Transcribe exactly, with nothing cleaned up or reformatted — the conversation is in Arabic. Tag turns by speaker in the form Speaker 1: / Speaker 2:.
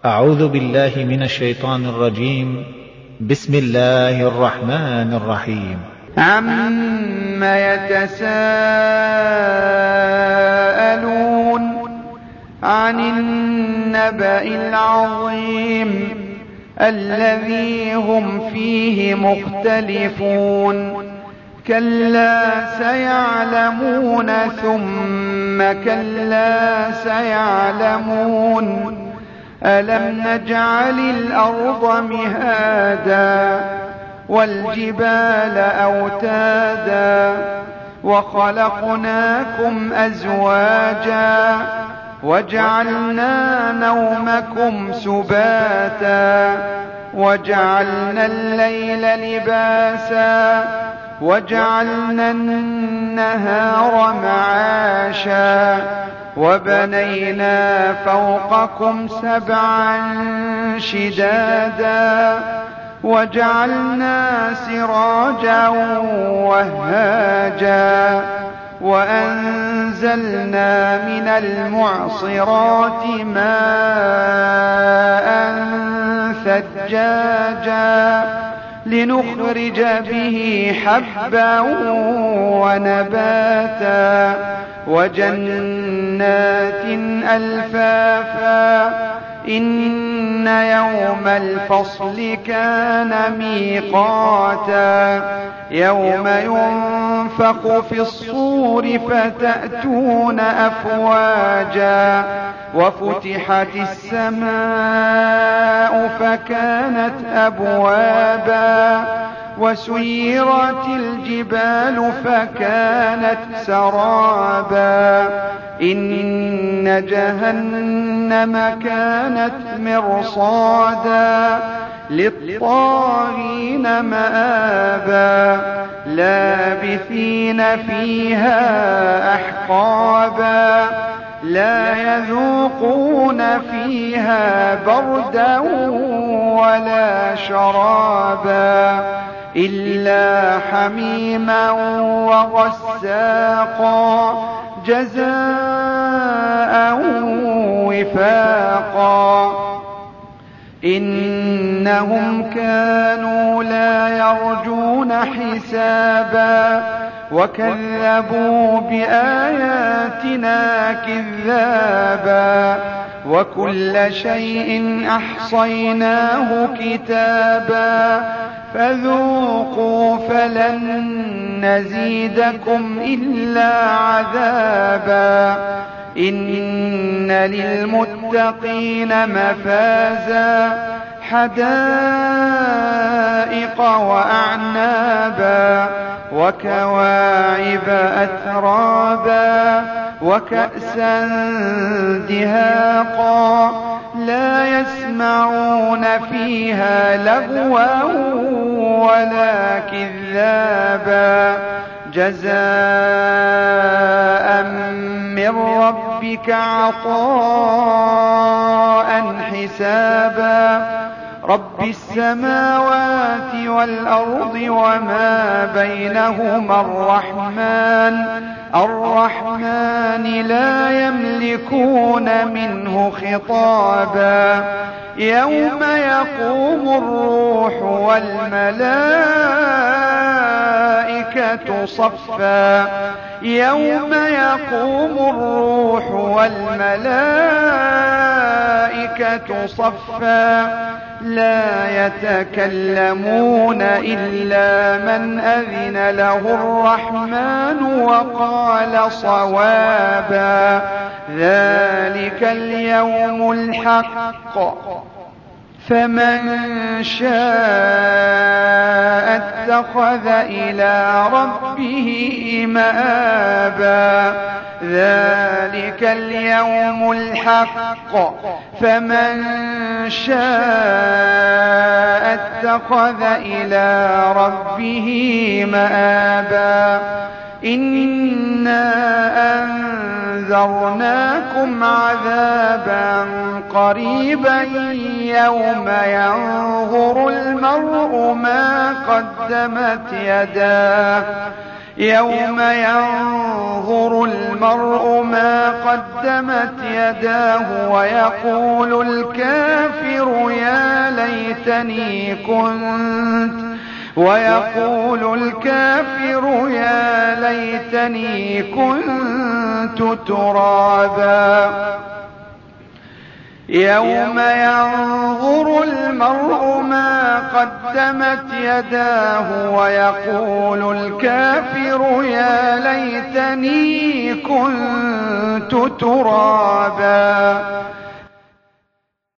Speaker 1: أعوذ بالله من الشيطان الرجيم. بسم الله الرحمن الرحيم.
Speaker 2: عَمَّ يتساءلون عن النبأ العظيم الذي هم فيه مختلفون كلا سيعلمون ثم كلا سيعلمون ألم نجعل الأرض مهادا والجبال أوتادا وخلقناكم أزواجا وجعلنا نومكم سباتا وجعلنا الليل لباسا وجعلنا النهار معاشا وبنينا فوقكم سبعا شدادا وجعلنا سراجا وهاجا وأنزلنا من المعصرات ماء ثجاجا لنخرج به حبا ونباتا وجنات ألفافا إن يوم الفصل كان ميقاتا يوم ينفخ في الصور فتأتون أفواجا وفتحت السماء فكانت أبوابا وسيرت الجبال فكانت سرابا إن جهنم كانت مرصادا للطاغين مآبا لابثين فيها أحقابا لا يذوقون فيها بردا ولا شرابا إلا حميما وغساقا جزاء وفاقا إنهم كانوا لا يرجون حسابا وكذبوا بآياتنا كذابا وكل شيء أحصيناه كتابا فذوقوا فلن نزيدكم إلا عذابا إن للمتقين مفازا حدائق وأعنابا وكواعب أترابا وكأسا دهاقا لا يسمعون فيها لغوا ولا كذابا جزاء من ربك عطاء حسابا رب السماوات والأرض وما بينهما الرحمن الرحمن لا يملكون منه خطابا يوم يقوم الروح والملائكة صفا يوم يقوم الروح والملائكة صفا لا يتكلمون إلا من أذن له الرحمن وقال صوابا ذلك اليوم الحق فمن شاء اتخذ إلى ربه مآبا ذلك اليوم الحق فمن شاء اتخذ إلى ربه مآبا إنا أنذرناكم عذابا قريبا يوم ينظر المرء ما قدمت يداه يوم ينظر المرء ما قدمت يداه ويقول الكافر ليتني كنت ويقول الكافر يا ليتني كنت ترابا يوم ينظر المرء ما قدمت يداه ويقول الكافر يا ليتني كنت ترابا